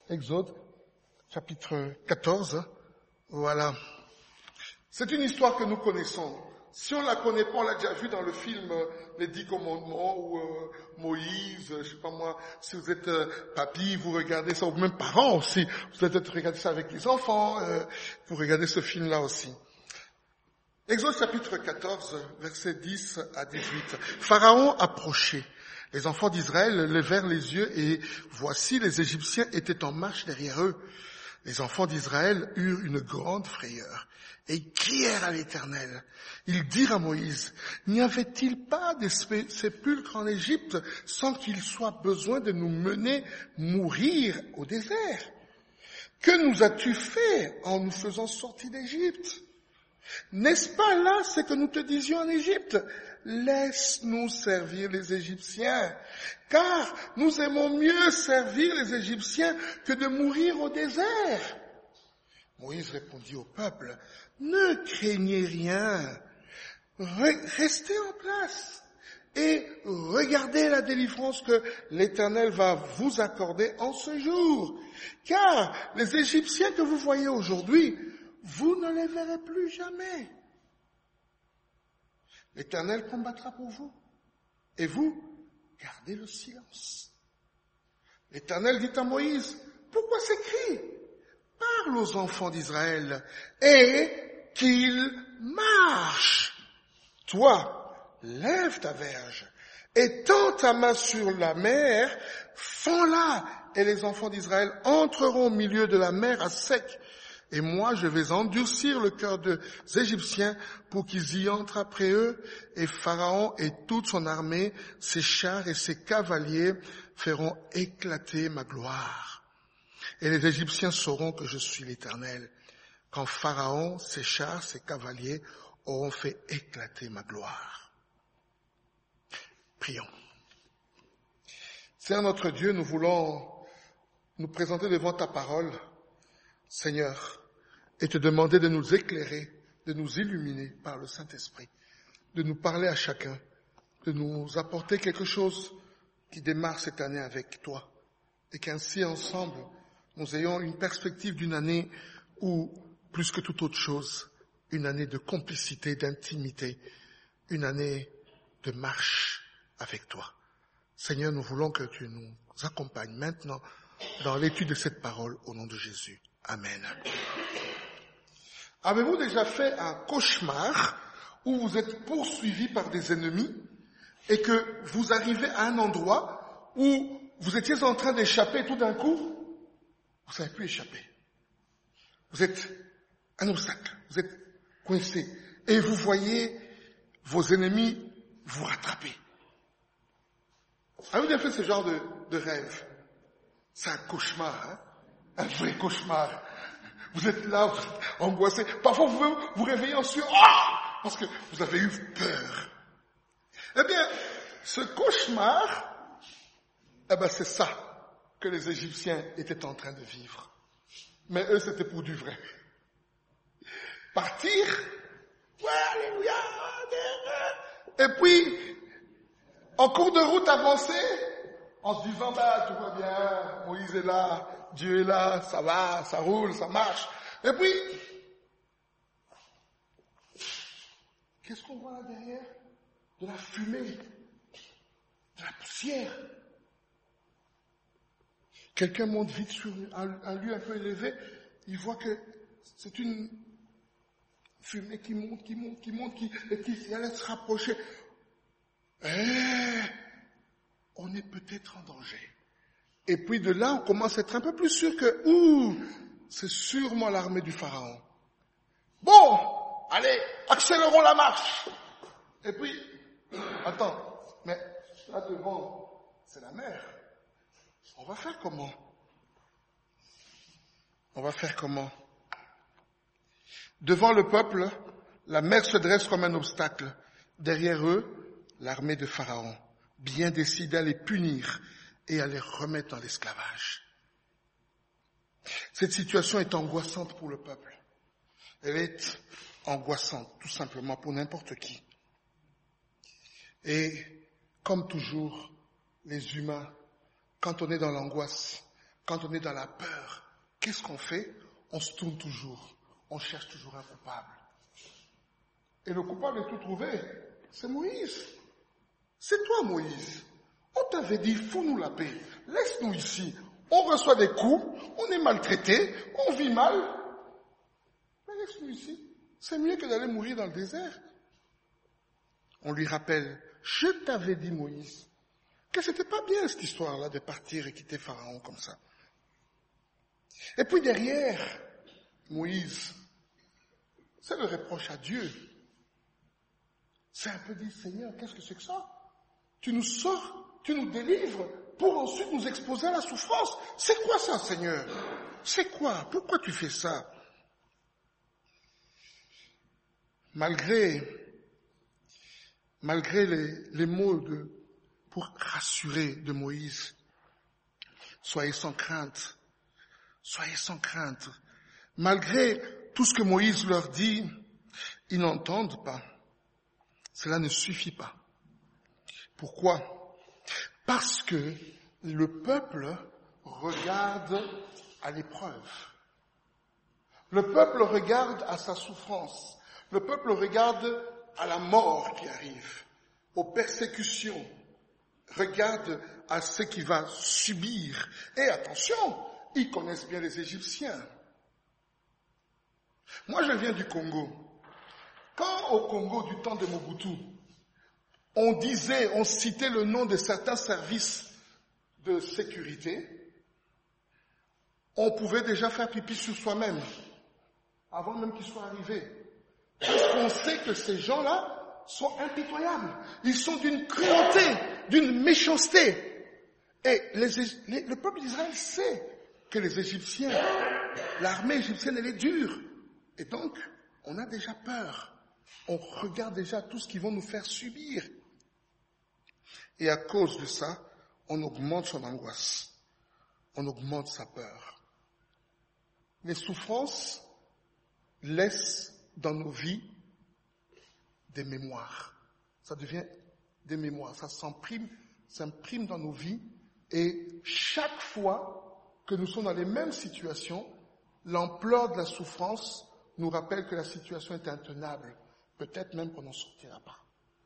Exode, chapitre 14. Voilà. C'est une histoire que nous connaissons. Si on la connaît pas, on l'a déjà vu dans le film Les 10 commandements ou Moïse, je sais pas moi, si vous êtes papy, vous regardez ça, ou même parents aussi, vous êtes peut-être regardez ça avec les enfants, vous regardez ce film-là aussi. Exode chapitre 14, versets 10 à 18. Pharaon approchait. Les enfants d'Israël levèrent les yeux et voici les Égyptiens étaient en marche derrière eux. Les enfants d'Israël eurent une grande frayeur et ils crièrent à l'Éternel. Ils dirent à Moïse, n'y avait-il pas des sépulcres en Égypte sans qu'il soit besoin de nous mener mourir au désert? Que nous as-tu fait en nous faisant sortir d'Égypte? N'est-ce pas là ce que nous te disions en Égypte? Laisse-nous servir les Égyptiens, car nous aimons mieux servir les Égyptiens que de mourir au désert. Moïse répondit au peuple, ne craignez rien, restez en place et regardez la délivrance que l'Éternel va vous accorder en ce jour. Car les Égyptiens que vous voyez aujourd'hui, vous ne les verrez plus jamais. L'Éternel combattra pour vous, et vous, gardez le silence. L'Éternel dit à Moïse, pourquoi ces cris? Parle aux enfants d'Israël, et qu'ils marchent. Toi, lève ta verge, et tends ta main sur la mer, fends-la, et les enfants d'Israël entreront au milieu de la mer à sec. Et moi, je vais endurcir le cœur des Égyptiens pour qu'ils y entrent après eux. Et Pharaon et toute son armée, ses chars et ses cavaliers feront éclater ma gloire. Et les Égyptiens sauront que je suis l'Éternel, quand Pharaon, ses chars, ses cavaliers auront fait éclater ma gloire. Prions. Seigneur notre Dieu, nous voulons nous présenter devant ta parole, Seigneur, et te demander de nous éclairer, de nous illuminer par le Saint-Esprit, de nous parler à chacun, de nous apporter quelque chose qui démarre cette année avec toi, et qu'ainsi ensemble, nous ayons une perspective d'une année où, plus que toute autre chose, une année de complicité, d'intimité, une année de marche avec toi. Seigneur, nous voulons que tu nous accompagnes maintenant dans l'étude de cette parole au nom de Jésus. Amen. Avez-vous déjà fait un cauchemar où vous êtes poursuivi par des ennemis et que vous arrivez à un endroit où vous étiez en train d'échapper tout d'un coup, vous ne savez plus échapper. Vous êtes un obstacle, vous êtes coincé et vous voyez vos ennemis vous rattraper. Avez-vous déjà fait ce genre de rêve? C'est un cauchemar, hein? Un vrai cauchemar. Vous êtes là, vous êtes angoissé. Parfois, vous pouvez vous réveiller en sueur, parce que vous avez eu peur. Eh bien, ce cauchemar, c'est ça que les Égyptiens étaient en train de vivre. Mais eux, c'était pour du vrai. Partir, ouais, alléluia, et puis, en cours de route avancée, en se disant, tout va bien, Moïse est là, Dieu est là, ça va, ça roule, ça marche. Et puis, qu'est-ce qu'on voit là derrière? De la fumée, de la poussière. Quelqu'un monte vite sur un lieu un peu élevé, il voit que c'est une fumée qui monte, et qui allait se rapprocher. On est peut-être en danger. Et puis de là, on commence à être un peu plus sûr que, c'est sûrement l'armée du Pharaon. Bon, allez, accélérons la marche. Et puis, attends, mais là devant, c'est la mer. On va faire comment? Devant le peuple, la mer se dresse comme un obstacle. Derrière eux, l'armée de Pharaon, bien décidée à les punir et à les remettre dans l'esclavage. Cette situation est angoissante pour le peuple. Elle est angoissante, tout simplement, pour n'importe qui. Et, comme toujours, les humains, quand on est dans l'angoisse, quand on est dans la peur, qu'est-ce qu'on fait? On se tourne toujours. On cherche toujours un coupable. Et le coupable est tout trouvé. C'est Moïse. C'est toi, Moïse. On t'avait dit, fous-nous la paix. Laisse-nous ici. On reçoit des coups, on est maltraité, on vit mal. Mais laisse-nous ici. C'est mieux que d'aller mourir dans le désert. On lui rappelle, je t'avais dit, Moïse, que c'était pas bien cette histoire-là de partir et quitter Pharaon comme ça. Et puis derrière, Moïse, c'est le reproche à Dieu. C'est un peu dit, Seigneur, qu'est-ce que c'est que ça? Tu nous sors, tu nous délivres pour ensuite nous exposer à la souffrance. C'est quoi ça, Seigneur? C'est quoi? Pourquoi tu fais ça? Malgré les mots pour rassurer de Moïse, soyez sans crainte. Soyez sans crainte. Malgré tout ce que Moïse leur dit, ils n'entendent pas. Cela ne suffit pas. Pourquoi? Parce que le peuple regarde à l'épreuve. Le peuple regarde à sa souffrance. Le peuple regarde à la mort qui arrive, aux persécutions. Regarde à ce qu'il va subir. Et attention, ils connaissent bien les Égyptiens. Moi, je viens du Congo. Quand au Congo, du temps de Mobutu, on citait le nom de certains services de sécurité, on pouvait déjà faire pipi sur soi-même, avant même qu'ils soient arrivés. Parce qu'on sait que ces gens-là sont impitoyables. Ils sont d'une cruauté, d'une méchanceté. Et le peuple d'Israël sait que les Égyptiens, l'armée égyptienne, elle est dure. Et donc, on a déjà peur. On regarde déjà tout ce qu'ils vont nous faire subir. Et à cause de ça, on augmente son angoisse. On augmente sa peur. Les souffrances laissent dans nos vies des mémoires. Ça devient des mémoires. Ça s'imprime dans nos vies. Et chaque fois que nous sommes dans les mêmes situations, l'ampleur de la souffrance nous rappelle que la situation est intenable. Peut-être même qu'on n'en sortira pas.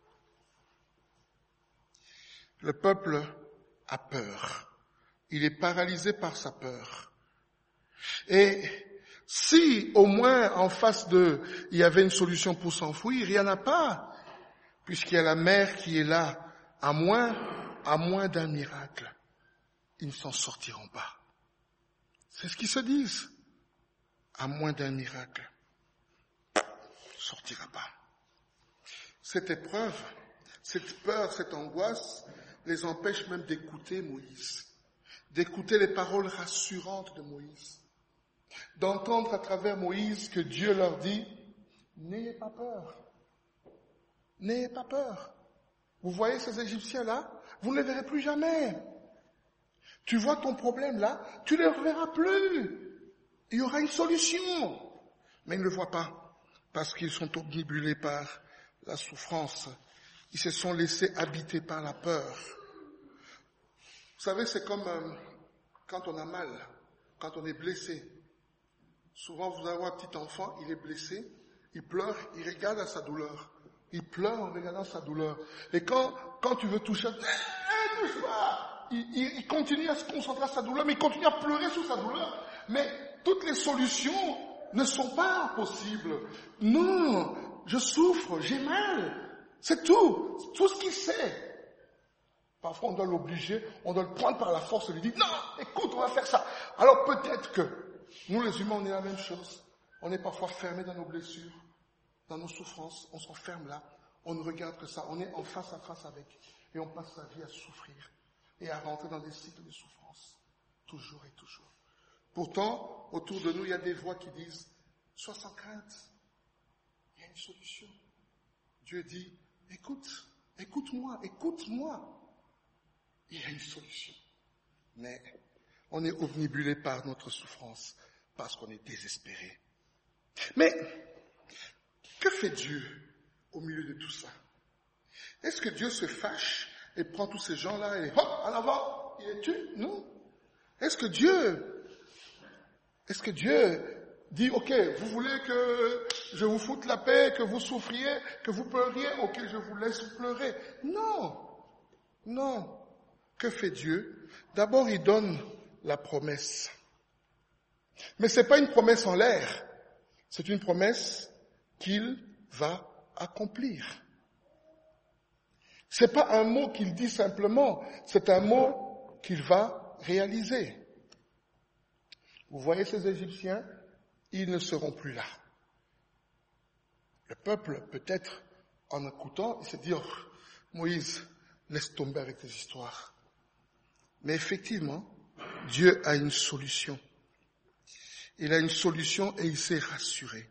Le peuple a peur. Il est paralysé par sa peur. Et si au moins en face d'eux, il y avait une solution pour s'enfuir, il n'y en a pas. Puisqu'il y a la mer qui est là, à moins d'un miracle, ils ne s'en sortiront pas. C'est ce qu'ils se disent. À moins d'un miracle, il ne sortira pas. Cette épreuve, cette peur, cette angoisse les empêche même d'écouter Moïse, d'écouter les paroles rassurantes de Moïse, d'entendre à travers Moïse que Dieu leur dit « N'ayez pas peur, n'ayez pas peur. Vous voyez ces Égyptiens-là, vous ne les verrez plus jamais. Tu vois ton problème là, tu ne le reverras plus. Il y aura une solution. » Mais ils ne le voient pas parce qu'ils sont omnibulés par la souffrance. Ils se sont laissés habiter par la peur. Vous savez, c'est comme quand on a mal, quand on est blessé. Souvent, vous avez un petit enfant, il est blessé, il pleure, il regarde à sa douleur. Il pleure en regardant sa douleur. Et quand tu veux toucher, il continue à se concentrer sur sa douleur, mais il continue à pleurer sur sa douleur. Mais toutes les solutions ne sont pas possibles. Non, je souffre, j'ai mal. C'est tout ce qu'il sait. Parfois, on doit l'obliger, on doit le prendre par la force et lui dire, non, écoute, on va faire ça. Alors peut-être que nous, les humains, on est la même chose. On est parfois fermés dans nos blessures, dans nos souffrances. On s'enferme là, on ne regarde que ça. On est en face à face avec. Et on passe sa vie à souffrir et à rentrer dans des cycles de souffrance. Toujours et toujours. Pourtant, autour de nous, il y a des voix qui disent, sois sans crainte. Il y a une solution. Dieu dit, écoute-moi. Il y a une solution. Mais on est omnibulé par notre souffrance parce qu'on est désespéré. Mais que fait Dieu au milieu de tout ça? Est-ce que Dieu se fâche et prend tous ces gens-là et hop, en avant, il les tue? Non. Est-ce que Dieu dit, ok, vous voulez que je vous foute la paix, que vous souffriez, que vous pleuriez, ok, je vous laisse pleurer. Non. Que fait Dieu? D'abord, il donne la promesse. Mais c'est pas une promesse en l'air. C'est une promesse qu'il va accomplir. C'est pas un mot qu'il dit simplement, c'est un mot qu'il va réaliser. Vous voyez ces Égyptiens, ils ne seront plus là. Le peuple, peut-être, en écoutant, il se dit, oh, Moïse, laisse tomber avec tes histoires. Mais effectivement, Dieu a une solution. Il a une solution et il s'est rassuré.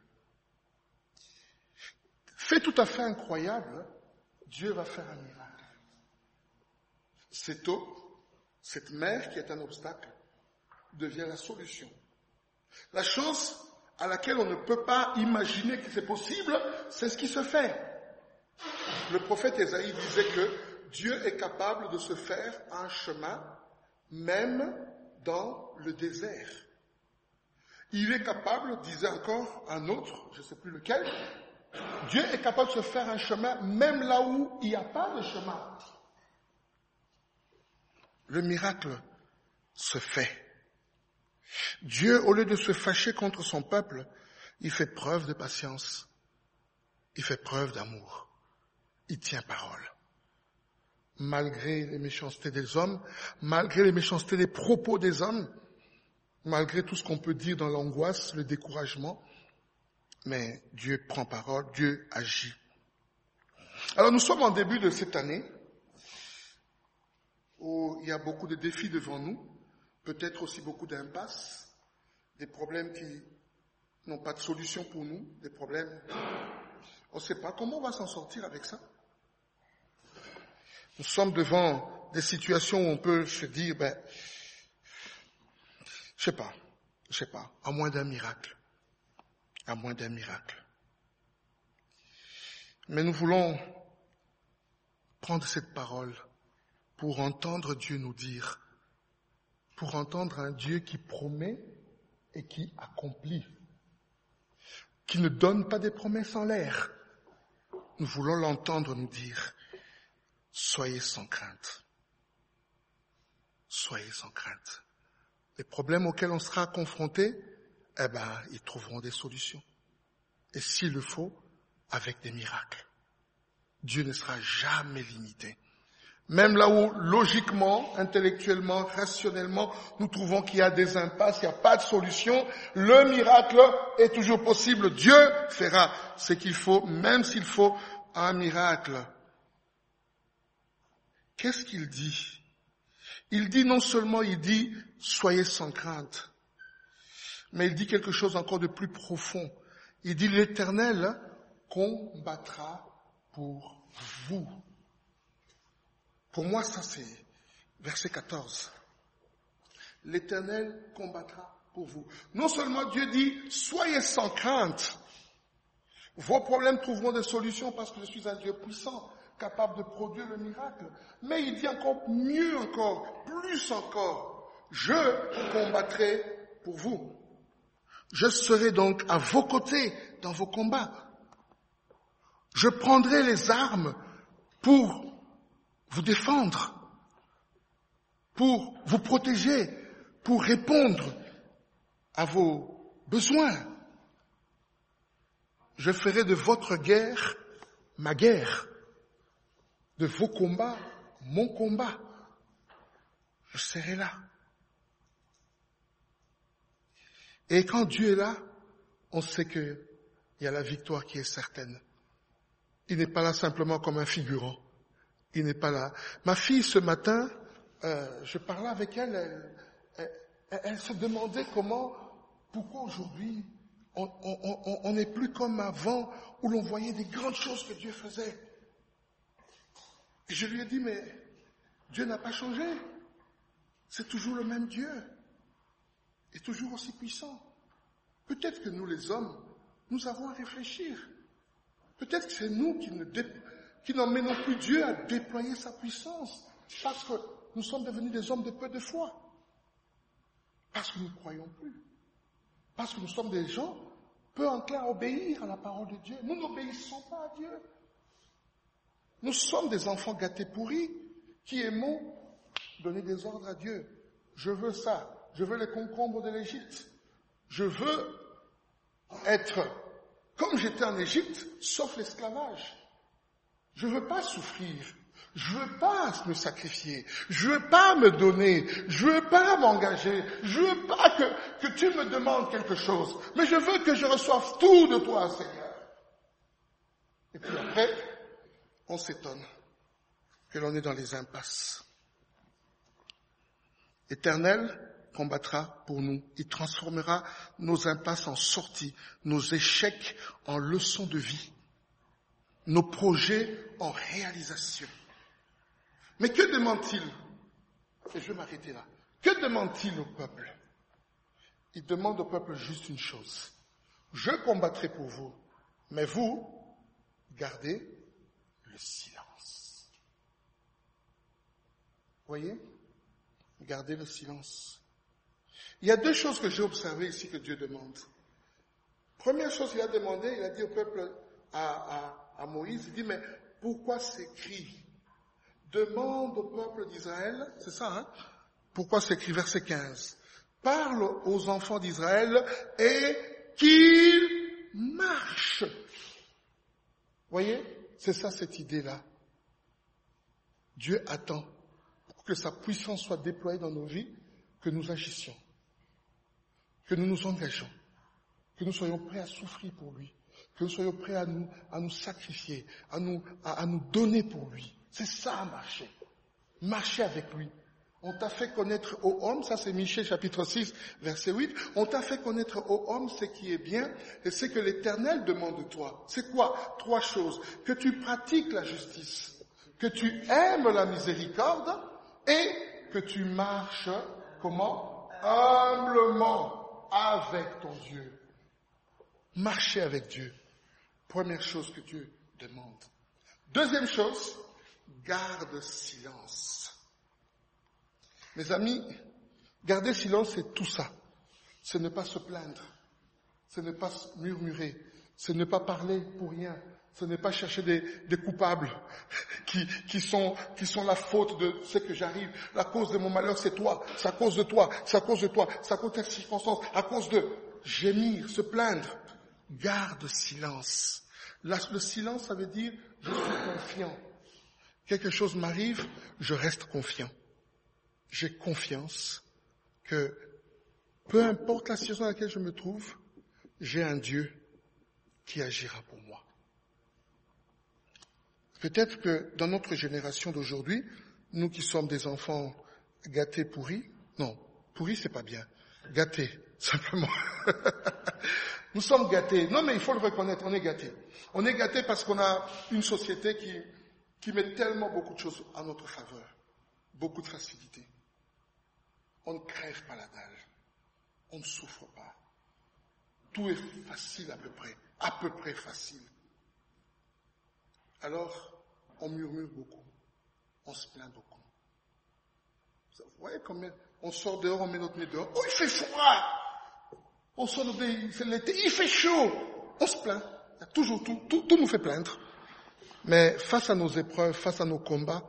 Fait tout à fait incroyable, Dieu va faire un miracle. Cette eau, cette mer qui est un obstacle, devient la solution. La chose à laquelle on ne peut pas imaginer que c'est possible, c'est ce qui se fait. Le prophète Ésaïe disait que Dieu est capable de se faire un chemin, même dans le désert. Il est capable, disait encore un autre, je ne sais plus lequel, Dieu est capable de se faire un chemin même là où il n'y a pas de chemin. Le miracle se fait. Dieu, au lieu de se fâcher contre son peuple, il fait preuve de patience. Il fait preuve d'amour. Il tient parole. Malgré les méchancetés des hommes, malgré les méchancetés des propos des hommes, malgré tout ce qu'on peut dire dans l'angoisse, le découragement, mais Dieu prend parole, Dieu agit. Alors nous sommes en début de cette année où il y a beaucoup de défis devant nous, peut-être aussi beaucoup d'impasses, des problèmes qui n'ont pas de solution pour nous, des problèmes, on ne sait pas comment on va s'en sortir avec ça. Nous sommes devant des situations où on peut se dire, je sais pas, à moins d'un miracle. Mais nous voulons prendre cette parole pour entendre Dieu nous dire, pour entendre un Dieu qui promet et qui accomplit, qui ne donne pas des promesses en l'air. Nous voulons l'entendre nous dire, soyez sans crainte. Soyez sans crainte. Les problèmes auxquels on sera confronté, ils trouveront des solutions. Et s'il le faut, avec des miracles. Dieu ne sera jamais limité. Même là où, logiquement, intellectuellement, rationnellement, nous trouvons qu'il y a des impasses, il n'y a pas de solution, le miracle est toujours possible. Dieu fera ce qu'il faut, même s'il faut un miracle. Qu'est-ce qu'il dit? Il dit non seulement, soyez sans crainte, mais il dit quelque chose encore de plus profond. Il dit l'Éternel combattra pour vous. Pour moi, ça c'est verset 14. L'Éternel combattra pour vous. Non seulement Dieu dit, soyez sans crainte. Vos problèmes trouveront des solutions parce que je suis un Dieu puissant, capable de produire le miracle. Mais il dit encore mieux encore, plus encore, je combattrai pour vous. Je serai donc à vos côtés dans vos combats. Je prendrai les armes pour vous défendre, pour vous protéger, pour répondre à vos besoins. Je ferai de votre guerre ma guerre, de vos combats mon combat. Je serai là. Et quand Dieu est là, on sait qu'il y a la victoire qui est certaine. Il n'est pas là simplement comme un figurant. Il n'est pas là. Ma fille, ce matin, je parlais avec elle, elle se demandait pourquoi aujourd'hui, on n'est plus comme avant, où l'on voyait des grandes choses que Dieu faisait. Et je lui ai dit, mais Dieu n'a pas changé. C'est toujours le même Dieu. Et toujours aussi puissant. Peut-être que nous, les hommes, nous avons à réfléchir. Peut-être que c'est nous qui n'emmenons plus Dieu à déployer sa puissance, parce que nous sommes devenus des hommes de peu de foi. Parce que nous ne croyons plus. Parce que nous sommes des gens peu enclins à obéir à la parole de Dieu. Nous n'obéissons pas à Dieu. Nous sommes des enfants gâtés pourris qui aimons donner des ordres à Dieu. Je veux ça. Je veux les concombres de l'Égypte. Je veux être comme j'étais en Égypte, sauf l'esclavage. Je veux pas souffrir. Je veux pas me sacrifier. Je veux pas me donner. Je veux pas m'engager. Je veux pas que tu me demandes quelque chose. Mais je veux que je reçoive tout de toi, Seigneur. Et puis après, on s'étonne que l'on est dans les impasses. L'Éternel combattra pour nous. Il transformera nos impasses en sorties, nos échecs en leçons de vie, nos projets en réalisation. Mais que demande-t-il? Et je vais m'arrêter là. Que demande-t-il au peuple? Il demande au peuple juste une chose. Je combattrai pour vous, mais vous, gardez le silence. Voyez? Gardez le silence. Il y a deux choses que j'ai observées ici que Dieu demande. Première chose qu'il a demandé, il a dit au peuple, à Moïse, il dit, mais pourquoi ces cris? Demande au peuple d'Israël, c'est ça, hein? Pourquoi ces cris? Verset 15. Parle aux enfants d'Israël et qu'ils marchent. Voyez? C'est ça cette idée-là. Dieu attend pour que sa puissance soit déployée dans nos vies, que nous agissions, que nous nous engageons, que nous soyons prêts à souffrir pour lui, que nous soyons prêts à nous sacrifier, à nous donner pour lui. C'est ça, marcher. Marcher avec lui. On t'a fait connaître aux hommes, ça c'est Michée chapitre 6, verset 8, on t'a fait connaître aux hommes ce qui est bien et ce que l'Éternel demande de toi. C'est quoi? 3 choses. Que tu pratiques la justice, que tu aimes la miséricorde et que tu marches, comment? Humblement avec ton Dieu. Marcher avec Dieu. Première chose que Dieu demande. Deuxième chose, garde silence. Mes amis, garder silence, c'est tout ça. Ce n'est pas se plaindre. Ce n'est pas murmurer. Ce n'est pas parler pour rien. Ce n'est pas chercher des coupables qui sont la faute de ce que j'arrive. La cause de mon malheur, c'est toi. C'est à cause de toi. C'est à cause de toi. C'est à cause de tes circonstances. À cause de gémir, se plaindre. Garde silence. Le silence, ça veut dire je suis confiant. Quelque chose m'arrive, je reste confiant. J'ai confiance que peu importe la situation dans laquelle je me trouve, j'ai un Dieu qui agira pour moi. Peut-être que dans notre génération d'aujourd'hui, nous qui sommes des enfants gâtés pourris, non, pourris c'est pas bien, gâtés, simplement. Nous sommes gâtés. Non mais il faut le reconnaître, on est gâtés. On est gâtés parce qu'on a une société qui met tellement beaucoup de choses en notre faveur. Beaucoup de facilité. On ne crève pas la dalle. On ne souffre pas. Tout est facile à peu près facile. Alors, on murmure beaucoup. On se plaint beaucoup. Vous voyez combien on sort dehors, on met notre nez dehors. Oh, il fait froid! On sort dehors, c'est l'été, il fait chaud! On se plaint. Il y a toujours tout nous fait plaindre. Mais face à nos épreuves, face à nos combats,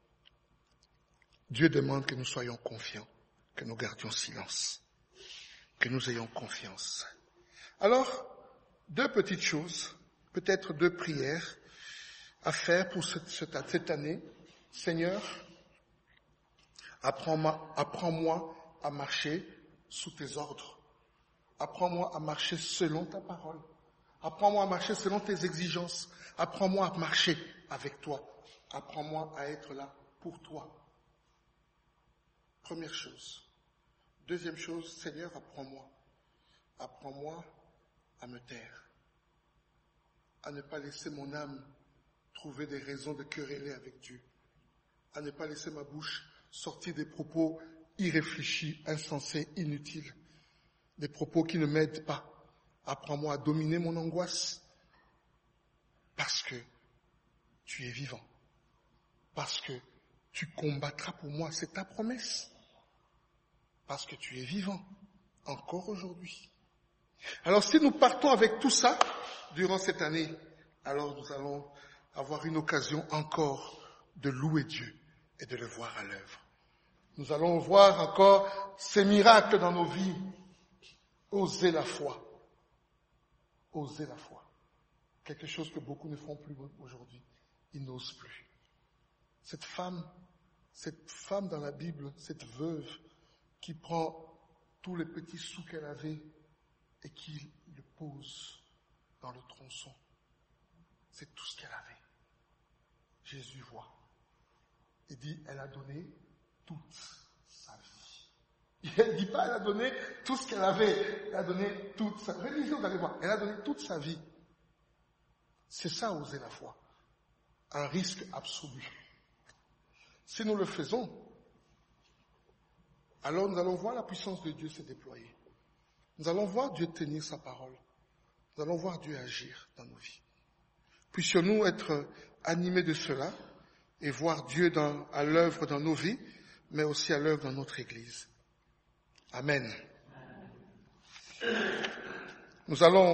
Dieu demande que nous soyons confiants, que nous gardions silence, que nous ayons confiance. Alors, 2 petites choses, peut-être 2 prières à faire pour cette année. Seigneur, apprends-moi à marcher sous tes ordres. Apprends-moi à marcher selon ta parole. Apprends-moi à marcher selon tes exigences. Apprends-moi à marcher avec toi. Apprends-moi à être là pour toi. Première chose. Deuxième chose, Seigneur, apprends-moi. Apprends-moi à me taire. À ne pas laisser mon âme trouver des raisons de quereller avec Dieu. À ne pas laisser ma bouche sortir des propos irréfléchis, insensés, inutiles. Des propos qui ne m'aident pas. Apprends-moi à dominer mon angoisse. Parce que tu es vivant. Parce que tu combattras pour moi. C'est ta promesse. parce que tu es vivant, encore aujourd'hui. Alors si nous partons avec tout ça durant cette année, alors nous allons avoir une occasion encore de louer Dieu et de le voir à l'œuvre. Nous allons voir encore ces miracles dans nos vies. Oser la foi. Oser la foi. Quelque chose que beaucoup ne font plus aujourd'hui. Ils n'osent plus. Cette femme dans la Bible, cette veuve qui prend tous les petits sous qu'elle avait et qui le pose dans le tronçon. C'est tout ce qu'elle avait. Jésus voit. Il dit, elle a donné toute sa vie. Elle ne dit pas, elle a donné tout ce qu'elle avait. Elle a donné toute sa vie. Révisez, vous allez voir. Elle a donné toute sa vie. C'est ça, oser la foi. Un risque absolu. Si nous le faisons, alors nous allons voir la puissance de Dieu se déployer. Nous allons voir Dieu tenir sa parole. Nous allons voir Dieu agir dans nos vies. Puissions-nous être animés de cela et voir Dieu à l'œuvre dans nos vies, mais aussi à l'œuvre dans notre Église. Amen. Nous allons